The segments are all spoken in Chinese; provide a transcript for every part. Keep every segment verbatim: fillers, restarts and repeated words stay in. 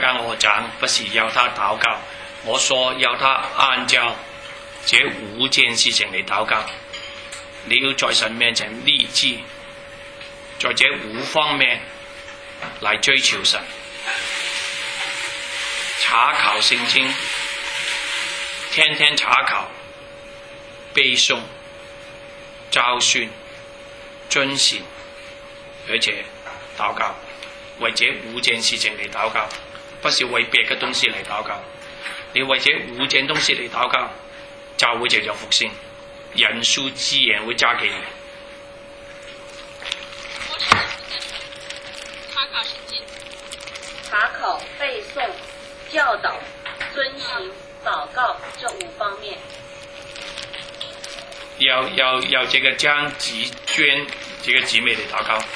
刚我讲不是要他禱告，我說要他按照這五件事情嚟禱告。你要在神面前立志，在這五方面嚟追求神，查考聖經，天天查考、背誦、教訓、遵循，而且禱告，為這五件事情嚟禱告，不是為別嘅東西嚟禱告。你為這五件東西嚟禱告，教會就有復興，人數自然會加給你。 查考、背誦、教導、遵行、禱告這五方面。 要要要這個將姊娟這個姊妹嚟禱告。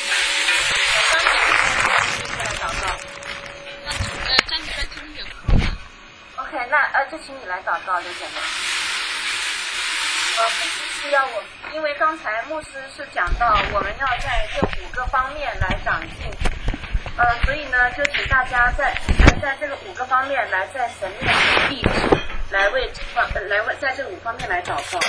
OK， 那呃就請你來禱告，劉姐妹。呃，不只是要我，因為剛才牧師是講到我們要在這五個方面來長進，呃，所以呢，就請大家在呃在這個五個方面來在神面前立志，來為方、呃、來為在這五方面來禱告。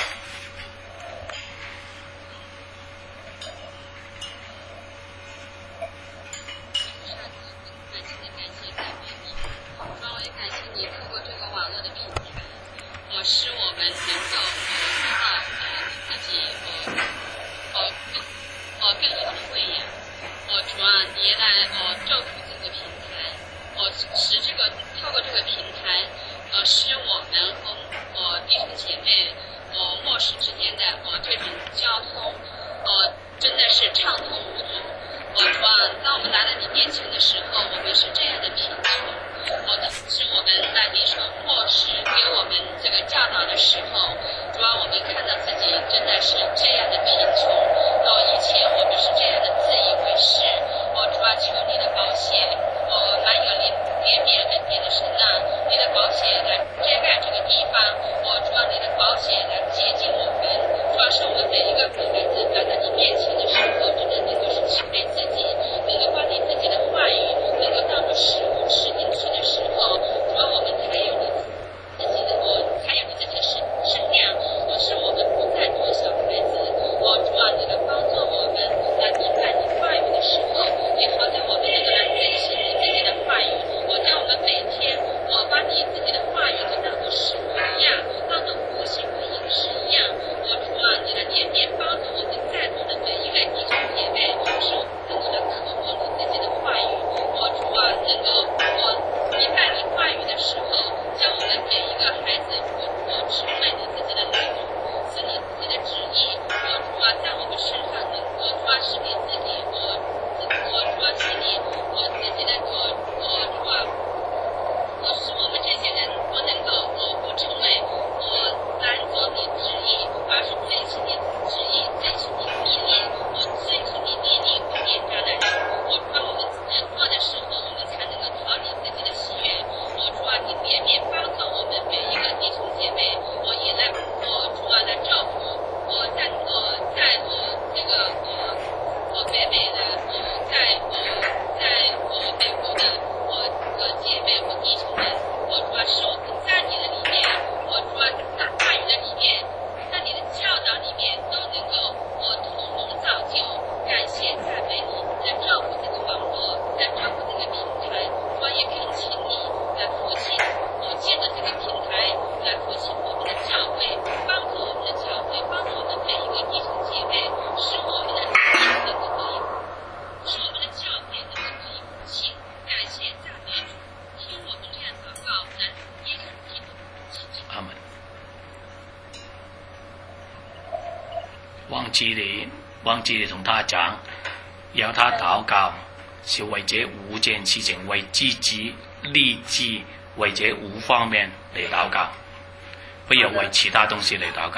使我们能够知道呃自己呃呃呃更好的喂养，呃主啊，你也来呃祝福这个平台，呃使这个透过这个平台，呃使我们和呃弟兄姐妹呃末世之间的呃这种交通呃真的是畅通无阻。呃主啊，当我们来到你面前的时候，我们是这样的贫穷。呃，是我们在你所漠视给我们这个教导的时候，主要我们看到自己真的是这样的贫穷，呃，以前我们是这样的自以为是，呃，主要求你的保险，呃，满有怜怜悯恩典的神啊，你的保险来遮盖这个地方，呃，主要你的保险来接近我们，主要是我们每一个孩子来到你面前的时候，真的能够是谦卑自己，能够把你自己的话语能够当作食物吃进去的时候，主要我们才有你自己的我，才有你自己的身身量，而是我们不再做小孩子。哦，主啊，你能帮助我们来明白你话语的时候，也好在我们能够来遵循你自己的话语。我在我们每天，我把你自己的话语都当作食物一样，当作复兴和饮食一样。我主啊，你的怜悯帮助我们在座的每一位弟兄姐妹，使我们更多的渴望你自己的话语。我主啊，能够我明白你话语的时候，将我们每一个孩子，我我只会你自己的内容，是你自己的旨意。我主啊，在我们身上能我主啊是你自己，我自我主啊是你我自己的我我主啊，我使我们这些人不能够我不成为我拦阻你旨意，而是遵循你旨意，遵循你意念，我遵循你立定和典章的人。我主啊，我们人做的时候，我们才能够讨你自己的喜悦。我主啊，你怜悯帮助我们每一个弟兄姐妹，我也来我主啊来照顾我在我在我这个我我北美的我在我在我美国的我和姐妹和弟兄们，我主啊是我们在你的里面，我主啊在话语的里面，在你的教导里面都能够我同盟造就，感谢赞美你，在照顾这个网络，在照顾这个平台，我也恳请你来复兴，我借着这个平台来复兴我们的教会，帮助我们的教会，帮助我们每一个弟兄姐妹，使我们的灵能够得以，使我们的教会能够得以复兴。感谢赞美主，听我们这样祷告，能耶稣基督的名。 阿門。忘記你，忘記你同他講，要他禱告，是為這五件事情為自己立志，為這五方面嚟禱告，不要為其他東西嚟禱告。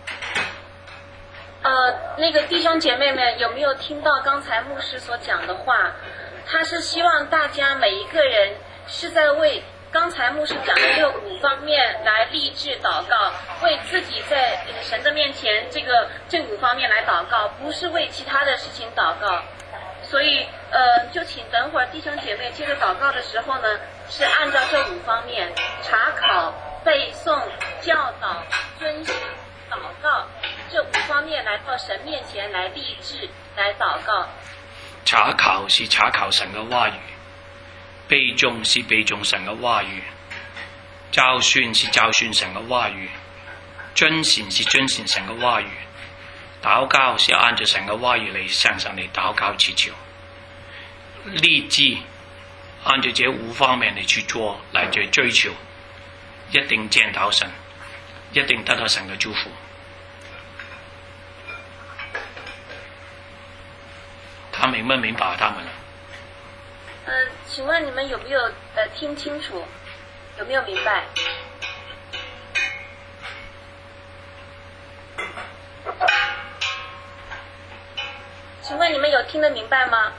呃，那個弟兄姐妹們，有沒有聽到剛才牧師所講的話？他是希望大家每一個人是在為剛才牧師講的這五方面來立志禱告，為自己在神的面前這個這五方面來禱告，不是為其他的事情禱告。 所以呃，就请等会儿弟兄姐妹接着祷告的时候呢，是按照这五方面查考、背诵、教导、遵行、祷告这五方面来到神面前来立志来祷告。 查考是查考神嘅話語，背誦是背誦神嘅話語，教訓是教訓神嘅話語，遵行是遵行神嘅話語，禱告是按照神嘅話語嚟向神嚟禱告祈求。立志按照這五方面嚟去做，嚟去追求，一定見到神，一定得到神嘅祝福。他明不明白他們？ 呃，請問你們有沒有呃聽清楚？有沒有明白？請問你們有聽得明白嗎？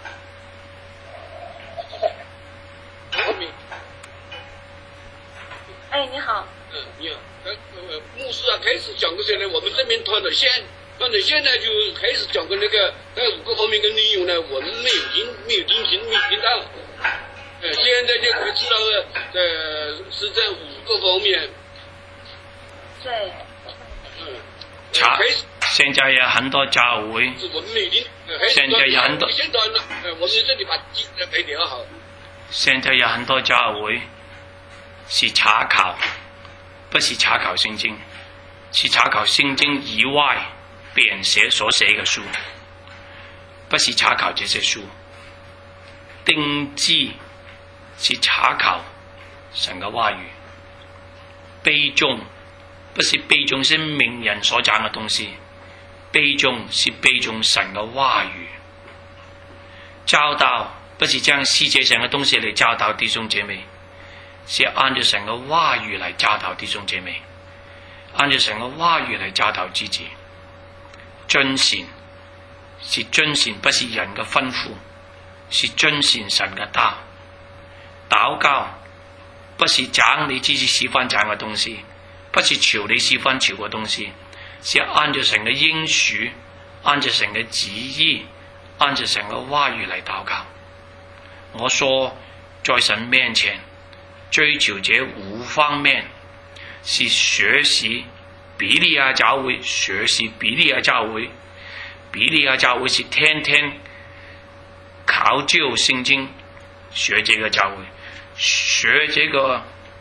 哎，你好。 嗯，你好。呃，牧師啊，開始講的時候呢，我們這邊斷了線。那你現在就開始講的那個那五個方面的內容呢，我們沒有聽，沒有聽清，沒有聽到。呃，現在就可以知道了，呃，是這五個方面。 對。 嗯。 查，現在有很多教會。 我們沒有聽。 現在有很多。 現在呢，呃，我們這裡把記得給調好。 現在有很多教會是查考，不是查考聖經，是查考聖經以外別人寫所寫嘅書，不是查考這些書。定志是查考神嘅話語，背誦不是背誦是名人所講嘅東西，背誦是背誦神嘅話語。教導不是將世界上嘅東西嚟教導弟兄姐妹，是按照神嘅話語嚟教導弟兄姐妹，按照神嘅話語嚟教導自己。遵行是遵行，不是人嘅吩咐，是遵行神嘅道。禱告不是講你自己喜歡講嘅東西，不是求你喜歡求嘅東西，是按照神嘅應許，按照神嘅旨意，按照神嘅話語嚟禱告。我說在神面前追求這五方面，是學習比利亞教會，學習比利亞教會，比利亞教會是天天考究聖經，學這個教會，學這個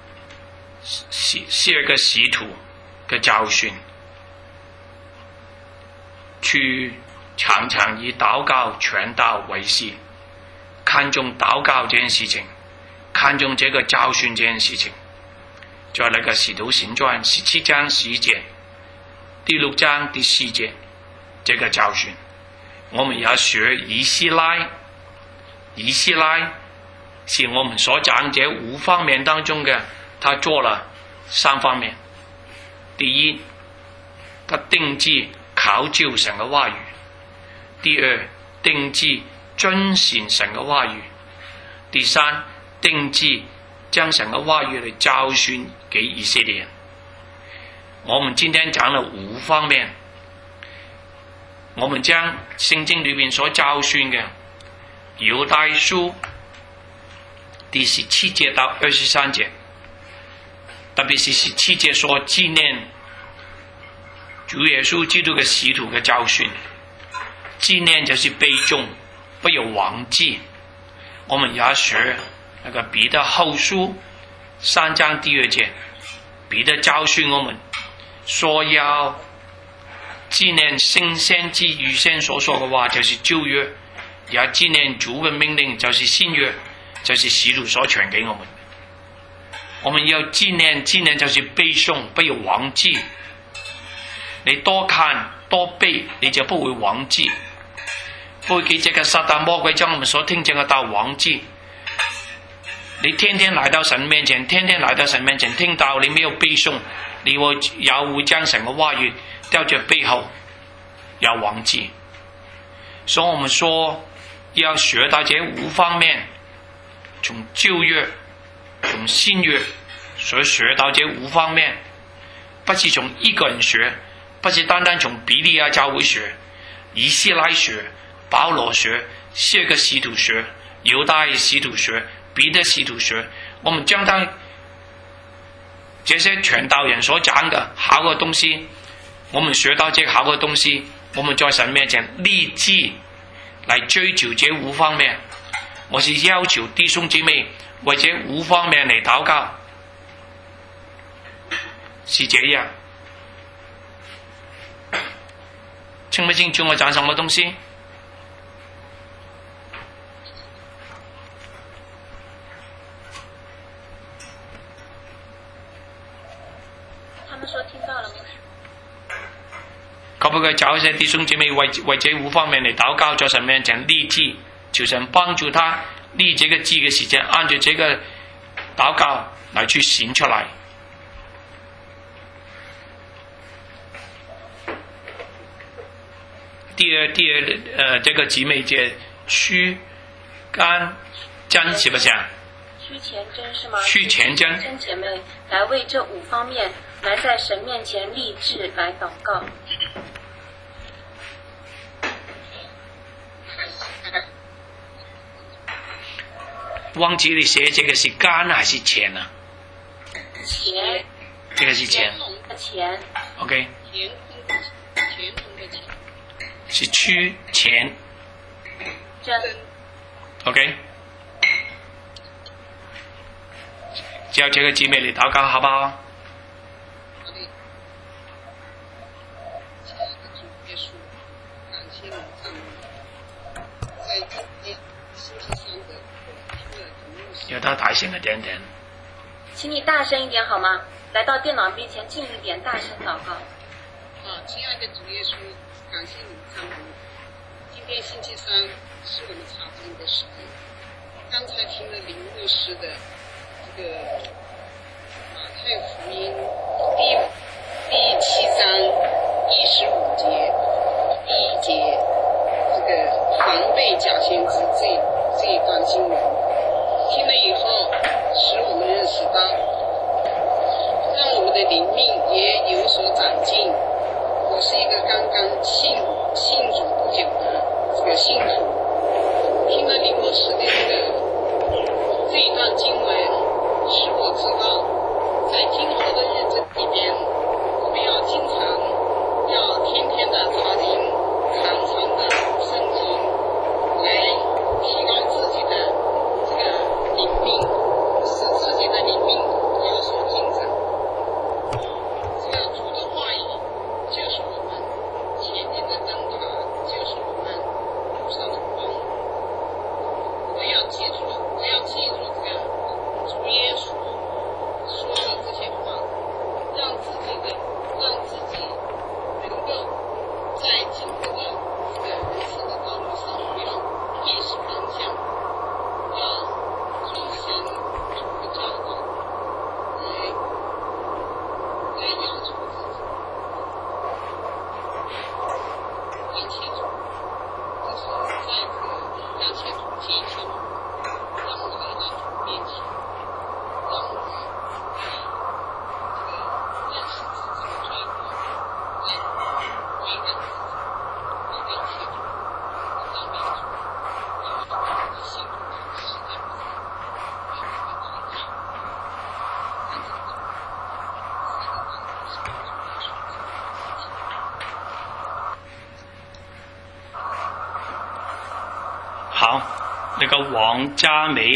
是一個使徒嘅教訓，去常常以禱告傳道為事，看重禱告這件事情，看重這個教訓這件事情。在那個使徒行傳十七章十一節，第六章第四節，這個教訓，我們要學以斯拉。以斯拉是我們所講這五方面當中嘅，他做了三方面。第一，他定志考究神嘅話語；第二，定志遵行神嘅話語；第三，定志將神嘅話語嚟教訓給以色列人。我們今天講了五方面，我們將聖經裏面所教訓嘅猶大書第十七節到二十三節，特別是十七節所紀念主耶穌基督嘅使徒嘅教訓，紀念就是背誦，不要忘記。我們也學那個彼得後書三章第二節，彼得教訓我們說要紀念聖先知預先所說嘅話，就是舊約；也紀念主嘅命令，就是新約，就是使徒所傳給我們。我們要紀念，紀念就是背誦，不要忘記。你多看多背，你就不會忘記。不會給這個撒旦魔鬼將我們所聽見嘅道忘記。你天天來到神面前，天天來到神面前聽到，你沒有背誦，你會也會將神嘅話語掉在背後，要忘記。所以我們說要學到這五方面，從舊約從新約所學到這五方面，不是從一個人學，不是單單從比利亞教會學，以斯拉學，保羅學， 谢个习土学、犹大习土学、彼得习土学，我们将它这些传道人所讲的好的东西，我们学到这好的东西，我们在神面前立志来追求这五方面。我是要求弟兄姊妹为这五方面嚟祷告，是这样。清不清楚我讲什么东西？ 他们说听到了吗？ 可不可以找一些弟兄姊妹为为这五方面嚟祷告，在神面前立志，求神帮助他立这个志嘅时间，按照这个祷告来去行出来。第二，第二，呃，这个姊妹姐屈甘真是不是啊？ 屈前真是吗？ 屈前真， 真姐妹来为这五方面来在神面前立志来祷告。 忘记你写这个是甘还是钱啊？ 钱。 这个是钱。 钱。 OK。 钱钱空的钱。 是屈前。 真。 OK。叫这个姊妹嚟祷告好不好？要他大声一点点。 请你大声一点好吗？来到电脑面前近一点，大声祷告。 啊，亲爱的主耶稣，感谢你赞美你。今天星期三是我们查经的时间。刚才听了林牧师的这个马太福音第第七章第十五节第一节，这个防备假先知这这一段经文。听了以后，使我们认识到，让我们的灵命也有所长进。我是一个刚刚信信主不久的这个信徒，听了林牧师的这个这一段经文，使我知道，在今后的日子里边，我们要经常要天天的查经，常常的读圣经，来提高自己的这个灵命，使自己的灵命有所进展。这个主的话语就是我们前进的灯塔，就是我们路上的光。我要记住，我要记住这个主耶稣说的这些话，让自己的，让自己能够在今后的这个人生的道路上有辨识方向，要遵循主的教导，来来要求自己。感谢主，这是在这个感谢主提醒我们，让我们来到主面前，让我们来这个认识自己的罪过，来悔改自己，来感谢主，赞美主，因为我们的信徒实在不在，为我们的存在，感谢主，三个万主是主耶稣基督。 好，那个王佳梅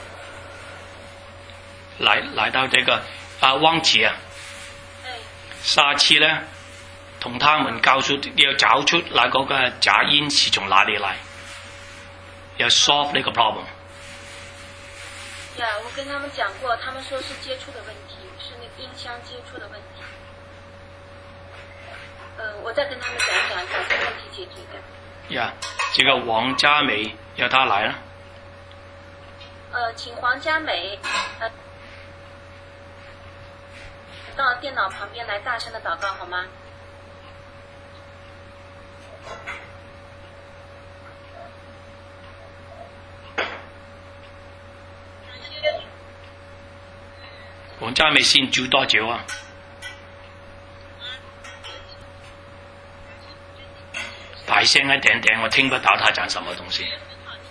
来来到这个啊汪姐啊，下次呢，同他們告訴要找出那嗰個假煙是從哪裡來，要 solve 呢個 problem。 呀，我跟他们讲过，他们说是接触的问题，是那个音箱接触的问题。嗯，我再跟他们讲讲，把这个问题解决掉。 呀，这个王佳梅要她来了。 呃，请黄佳美呃到电脑旁边来大声的祷告好吗？ 王佳美信主多久啊？大声一點點，我聽不到他講什麼東西。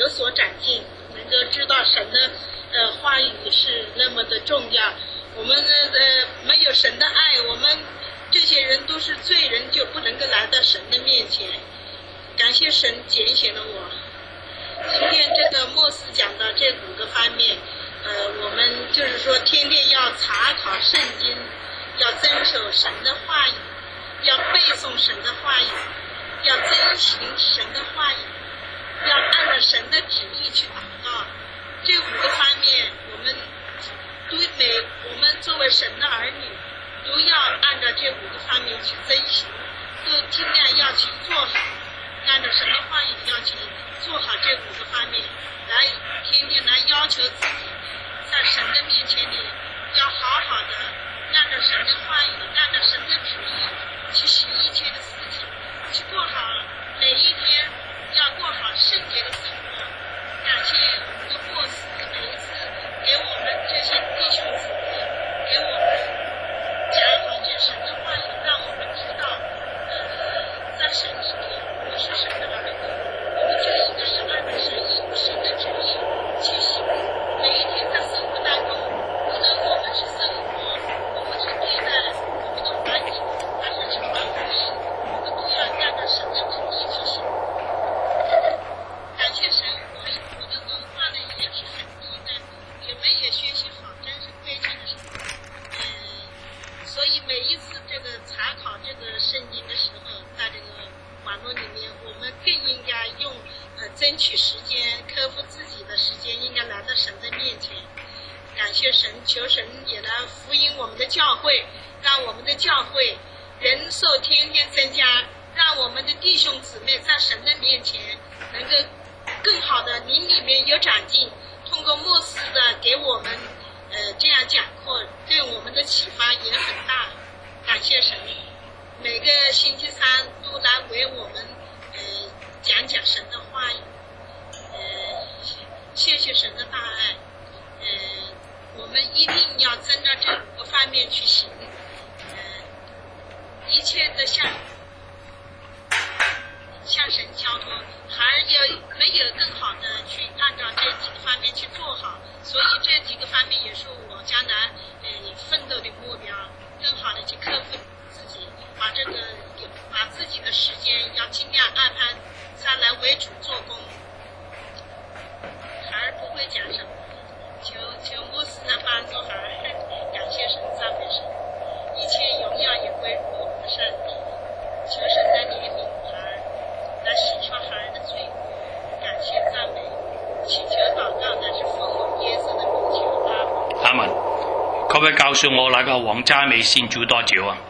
有所长进，能够知道神的呃话语是那么的重要。我们呃没有神的爱，我们这些人都是罪人，就不能够来到神的面前。感谢神拣选了我。今天这个牧师讲到这五个方面，呃，我们就是说天天要查考圣经，要遵守神的话语，要背诵神的话语，要遵行神的话语，要按照神的旨意去祷告。这五个方面，我们都每我们作为神的儿女，都要按照这五个方面去遵行，都尽量要去做好，按照神的话语要去做好这五个方面，来天天来要求自己，在神的面前里要好好的按照神的话语，按照神的旨意去行一切的事情，去过好每一天，要过好圣洁的生活。感谢我们的牧师每一次给我们这些弟兄姊妹，给我们讲好这神的话语，让我们知道，呃，在神里面我们是神的儿女，我们就应该要按照神意、神的旨意去行。每一天在生活当中，无论我们是生活，我们是对待我们的环境，还是去传福音，我们都要按照神的旨意去行。感谢神，我我的文化呢也是很低的，也没有学习好，真是非常的少。嗯，所以每一次这个查考这个圣经的时候，在这个网络里面，我们更应该用呃争取时间，克服自己的时间，应该来到神的面前。感谢神，求神也来福音我们的教会，让我们的教会人数天天增加，让我们的弟兄姊妹在神的面前能够更好的灵里面有长进。通过牧师的给我们呃这样讲课，对我们的启发也很大。感谢神，每个星期三都来为我们呃讲讲神的话语，呃谢谢神的大爱，呃我们一定要遵照这五个方面去行，呃一切的向向神交托，还要没有更好的去按照这几个方面去做好，所以这几个方面也是我将来呃奋斗的目标，更好的去克服自己，把这个把自己的时间要尽量安排下来为主做工。孩儿不会讲什么，求求牧师的帮助，孩儿感谢神，赞美神，一切荣耀也归于我们上帝，求神的怜悯孩儿，来洗刷孩儿的罪过，感谢赞美，祈求祷告，那是奉我耶稣的名求，阿门。 阿門。可唔可以告訴我那個黃家美信主多久啊？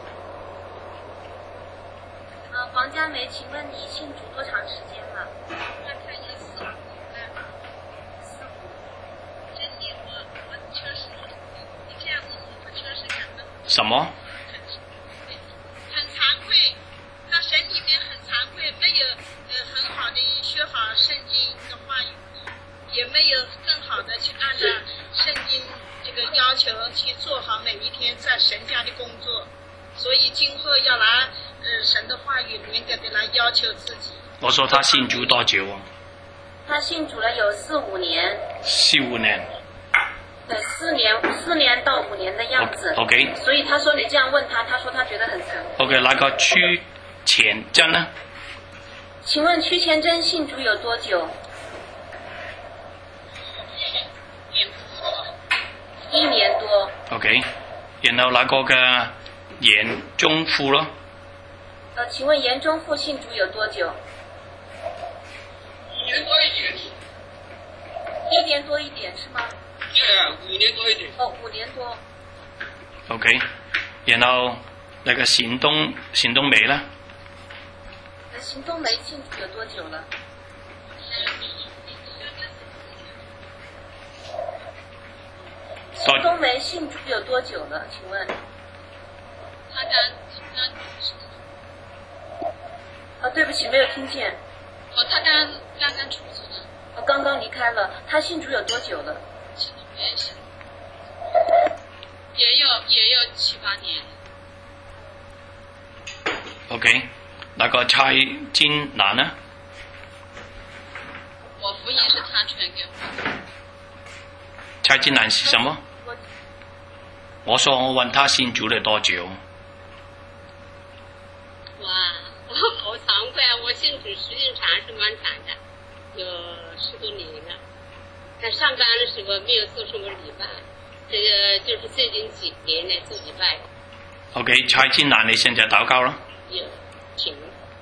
呃，黄佳梅，请问你信主多长时间了？ 那看一四五年， 四五。 真的，我我确实，你这样子说，我确实感到什麼？ 很惭愧，在神里面很惭愧，没有呃很好的学好圣经的话语，也没有更好的去按照圣经这个要求去做好每一天在神家的工作，所以今后要拿呃神的话语严格的来要求自己。 我說他信主多久啊？ 他信主了有四五年。 四五年。 对，四年四年到五年的样子。 OK。 所以他說你這樣問他，他說他覺得很惭愧。 OK，那個屈前真呢？ 請問屈前真信主有多久？一年多。 OK，然後那個嘅嚴中富咯。 呃，請問嚴中富信主有多久？ 一年多一點。 一年多一點是嗎？ 對啊，五年多一點。 哦，五年多。 OK，然後那個冼東冼東美呢？ 那冼東美信主有多久了？冼東梅信主有多久了？請問？ 他刚刚啊，对不起，没有听见。 哦，他刚刚刚出生了。 哦，刚刚离开了。他信主有多久了？ 也是，也有也有七八年。 OK，那個蔡金蘭呢？ 我福音是他传给我。 蔡金兰是什么？我说我问他信主了多久？ 哇，我好惭愧啊！我信主时间长是蛮长的，有十多年了。但上班的时候没有做什么礼拜，这个就是最近几年来做礼拜。 OK， 蔡金兰，你现在祷告了？ 有，请。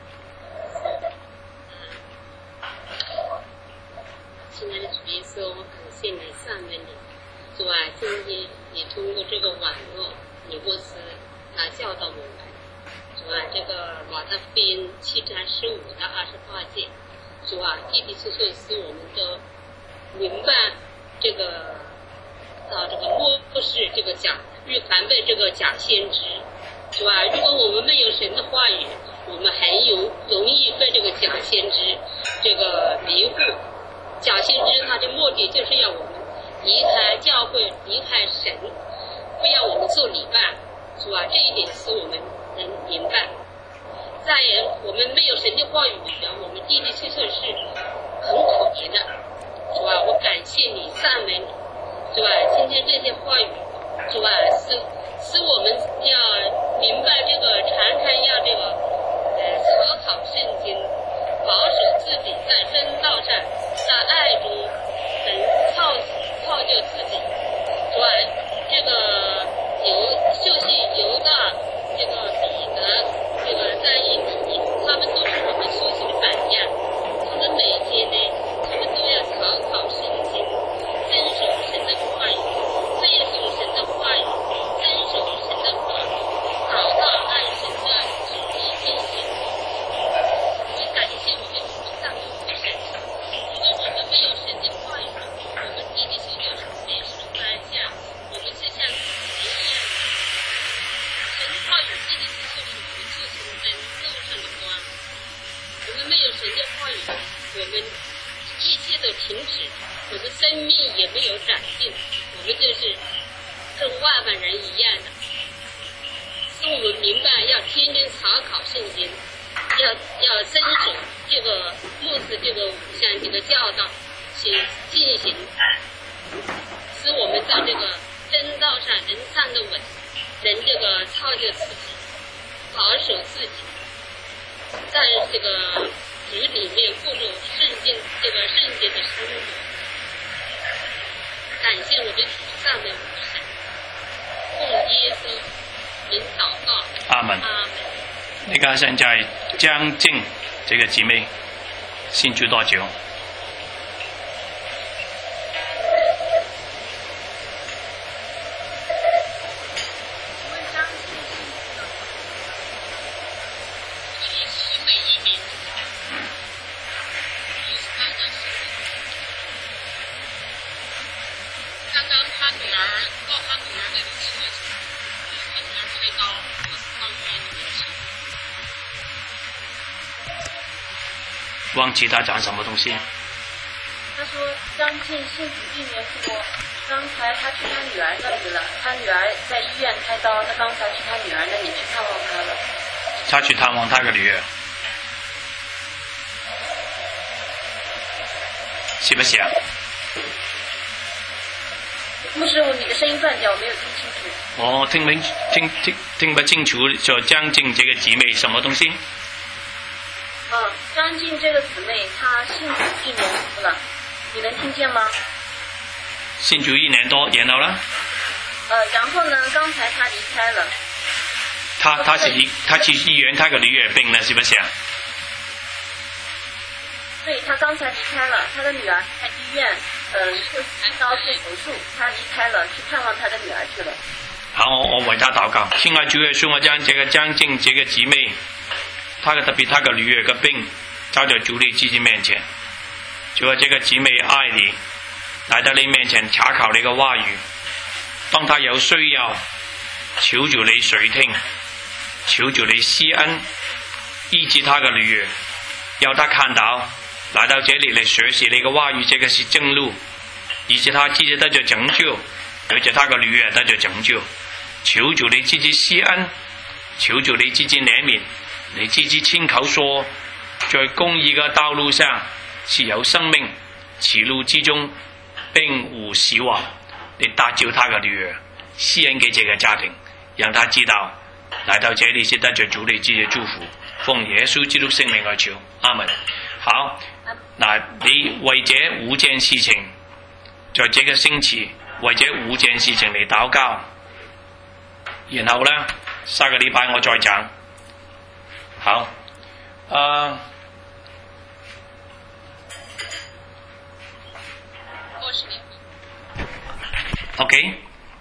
亲爱的主耶稣，我感谢你，赞美你。主啊，今天你通过这个网络，你不是啊教导我们。主啊，这个马太福音七章十五到二十八节，主啊，的的确确使我们都明白这个到这个末世这个假预防备这个假先知。主啊，如果我们没有神的话语，我们很有容易被这个假先知这个迷惑。假先知他的目的就是要我们离开教会，离开神，不要我们做礼拜。主啊，这一点是我们能明白。再也我们没有神的话语的，我们的的确确是很可怜的。主啊，我感谢你，赞美你。主啊，今天这些话语，主啊，使使我们要明白这个，常常要这个呃查考圣经，保守自己在真道上，在爱中能操操就自己。主啊，这个犹就是犹大，这个彼得，这个在印尼，他们都是我们学习的榜样。他们每天呢，他们都要查考圣经，遵守神的话语，背诵神的话语，遵守神的话语，祷告按神的旨意进行。我感谢我们主上的神。如果我们没有神的话语，我们的的确确是没有什么方向，我们就像死人一样。神的话语的的确确是我们就是我们路上的光。我们没有神的话语，我们一切都停止，我们生命也没有长进，我们就是跟外邦人一样的。使我们明白要天天查考圣经，要要遵守这个牧师这个五项这个教导，去进行，使我们在这个真道上能站得稳，能这个操就自己，保守自己，在这个局里面过着圣经这个圣洁的生活。感谢我们主上的神，奉耶稣名祷告。 阿门。 阿门。 你看现在江静这个姊妹信主多久？忘记他讲什么东西？ 他说张静信主一年多，刚才他去他女儿那里了，他女儿在医院开刀，他刚才去他女儿那里去看望他了。 他去探望他个女儿，是不是啊？ 牧师，你的声音断掉，我没有听清楚。 我听不听听听不清楚，说江静这个姊妹什么东西？ 嗯，张静这个姊妹她信主一年多了，你能听见吗？ 信主一年多，然后呢？ 呃，然后呢？刚才她离开了。 她她是医，她去医院，她个女儿病了，是不是啊？ 对，她刚才离开了，她的女儿在医院，嗯、呃，做开刀做手术，她离开了，去看望她的女儿去了。 好，我我为她祷告。现在主耶稣，我將這個江靜這個姊妹，她嘅特別她個女兒嘅病，交在主你自己面前。主啊，這個姊妹愛你，來到你面前查考你嘅話語。當她有需要，求住你垂聽，求住你施恩，醫治她嘅女兒，要她看到來到這裡嚟學習你嘅話語，這個是正路，以致她自己得咗拯救，而且她嘅女兒得咗拯救。求主你自己施恩，求主你自己憐憫，你自己親口說，在公義嘅道路上是有生命， 歧路之中并无希望，你搭救他的女儿，施恩给这个家庭，让他知道来到这里是得着主你自己的祝福。奉耶稣基督聖名而求，阿門。好，嗱，你為這五件事情，在這個星期為這五件事情嚟禱告，然後呢，下個禮拜我再講。好，啊、uh, ，OK。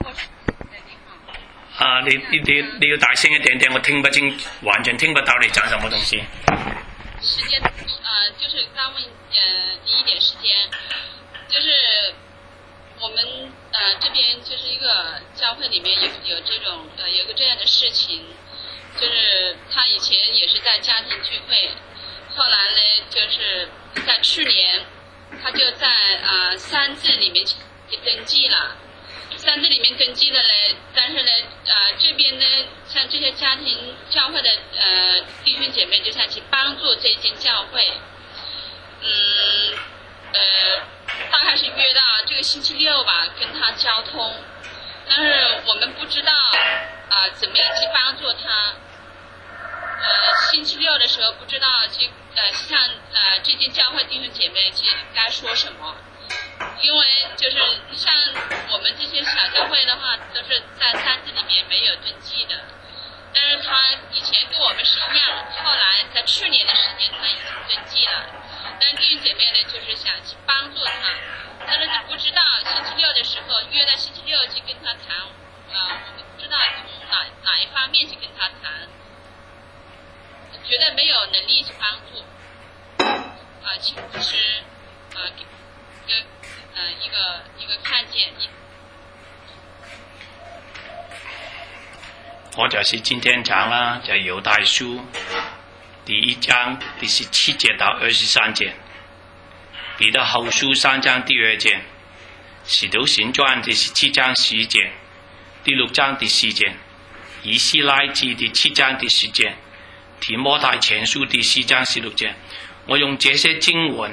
啊，你你你你要大聲一點點，我聽不清，完全聽不到你講什麼東西。 時間，呃，就是剛問呃你一點時間，就是我們呃這邊就是一個教會裡面有有這種呃有個這樣的事情，就是他以前也是在家庭聚會，後來呢就是在去年，他就在啊、呃、三字裡面登記了。三字里面登記的呢，但是呢，呃，這邊呢，像這些家庭教會的呃弟兄姐妹就想去幫助這間教會，嗯，呃，大概是約到這個星期六吧，跟他交通，但是我們不知道啊、呃、怎麼樣去幫助他，呃，星期六的時候不知道去呃向呃這間教會弟兄姐妹去該說什麼。因為就是像我們這些小教會的話，都是在三字裡面沒有登記的。但是他以前跟我們是一樣，後來在去年的時間他已經登記了。但弟兄姐妹呢，就是想去幫助他，但是你不知道星期六的時候約在星期六去跟他談，呃，我們不知道從哪哪一方面去跟他談，覺得沒有能力去幫助，啊、呃，請牧師，啊、呃，給。一個呃一個一個看見， 我就是今天講啦，就猶太書第一章第十七節到二十三節，彼得後書三章第二節，使徒行傳第十七章十節，第六章第四節，以斯拉記第七章第十節，提摩太前書第四章十六節。我用這些經文。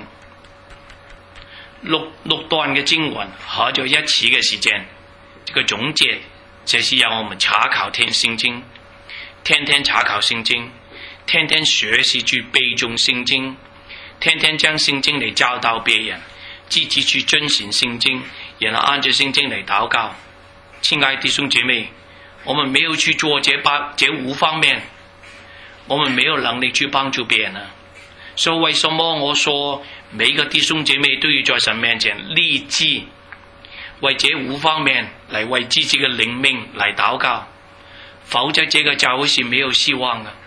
六六段嘅經文合咗一次嘅時間，這個總結就是讓我們查考聽聖經，天天查考聖經，天天學習去背誦聖經，天天將聖經嚟教導別人，積極去遵循聖經，然後按照聖經嚟禱告。親愛的弟兄姐妹，我們沒有去做這八這五方面，我們沒有能力去幫助別人啊。所以為什麼我說每個弟兄姐妹都要在神面前立志，為這五方面嚟為自己嘅靈命嚟禱告，否則這個教會是沒有希望嘅。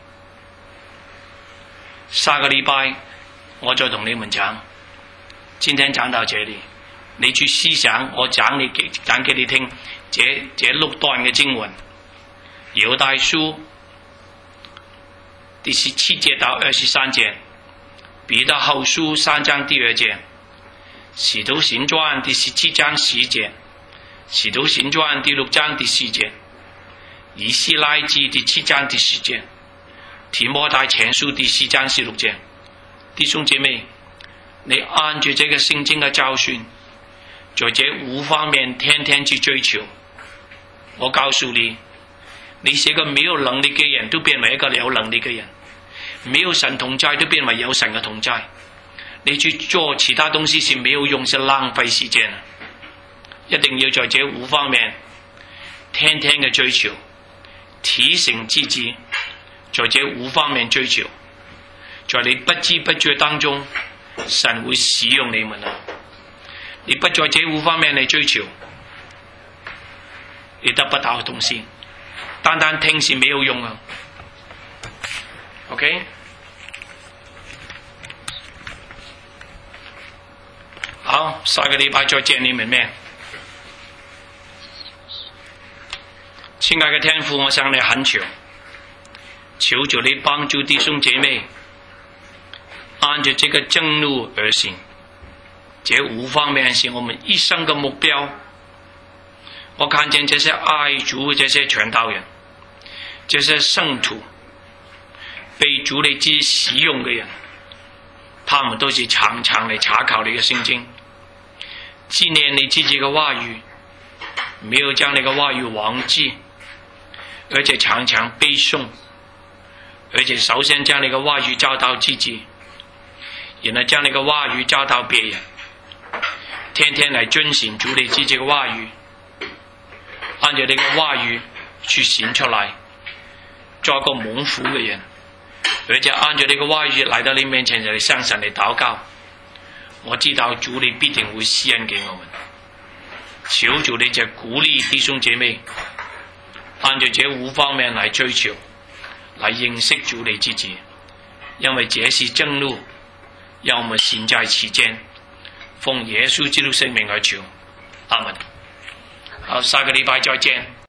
下個禮拜我再同你們講，今天講到這裡，你去思想我講你講給你聽，這這六段嘅經文，猶太書第十七節到二十三節，彼得後書三章第二節，使徒行傳第十七章十節，使徒行傳第六章第四節，以斯拉記第七章第十節，提摩太前書第四章十六節。弟兄姐妹，你按住這個聖經嘅教訓，在這五方面天天去追求。我告訴你，你是一個沒有能力嘅人都變為一個有能力嘅人，沒有神同在都變為有神嘅同在。你去做其他東西是沒有用，是浪費時間。一定要在這五方面天天嘅追求，提醒自己在這五方面追求，在你不知不覺當中，神會使用你們啊！你不在這五方面嚟追求，你得不到東西。單單聽是沒有用啊。OK， 好，下個禮拜再見你們面。親愛的天父，我向你懇求，求求你幫助弟兄姐妹，按照這個正路而行。這五方面是我們一生的目標。我看見這些愛主、這些傳道人、這些聖徒，被主你之使用的人， 他们都是常常来查考这个圣经，纪念你自己的话语，没有将那个话语忘记，而且常常背诵，而且首先将那个话语教导自己，然后将那个话语教导别人，天天来遵循主你自己的话语，按照那个话语去行出来，做个蒙福的人，而且按照这个话语来到你面前，就向神嚟祷告。我知道主你必定會施恩給我們，求主你就鼓勵弟兄姐妹，按照這五方面嚟追求，嚟認識主你自己，因為這是正路，讓我們現在持正，奉耶穌基督聖名而求，阿門。好，下個禮拜再見。